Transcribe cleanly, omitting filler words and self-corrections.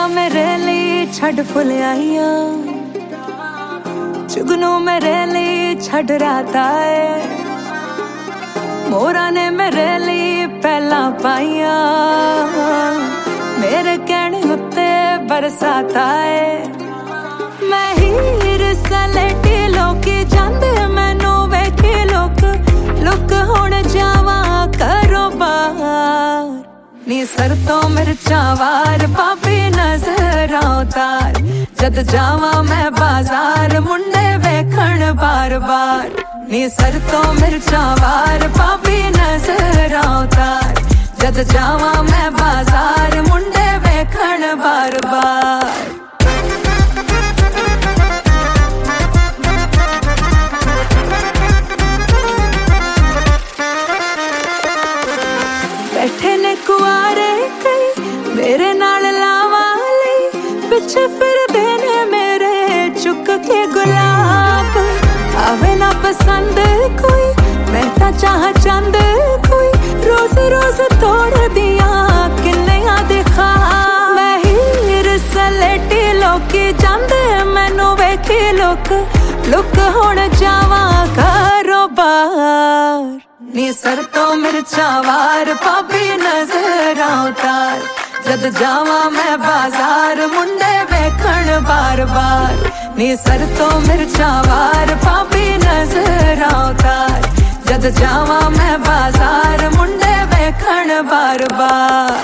मेरे लिए छड़ फुल आईया, जुगनू मेरे लिए छड़ राता है, मोरा ने मेरे लिए पहला पाइया, मेरे कहने उत्ते बरसाता है। मैं हीर सलेटी लोकी जांदे मैनू वेखी लुक लुक हुण जावा करो बाहर, नी सर तो मिर्चा वार पापी नजर उतार, जद जावा मैं बाजार मुंडे वेखण बार बार, नी सर तो मिर्चा वार पापी नजर उतार, जद जावा मैं बाजार मुंडे वेखण बार बार। बैठे ने कुआरे कई मेरे नाल लावा लई, पिछे फिर देने मेरे चुक के गुलाब, आवे ना पसंद कोई मैं ता चाह चंद कोई, रोज रोज तोड़ दिया किन्निया दिखा। मैं हीर सलेटी लोकी जांदे मैनू वेखी लुक लुक हुण जावा घरों बाहर, नी सर तो मिर्चा वार पापी नजर उतार, जद जावा मैं बाजार मुंडे वेखण बार बार, नी सर तो मिर्चा वार पापी नजर उतार, जद जावा मैं बाजार मुंडे वेखण बार बार।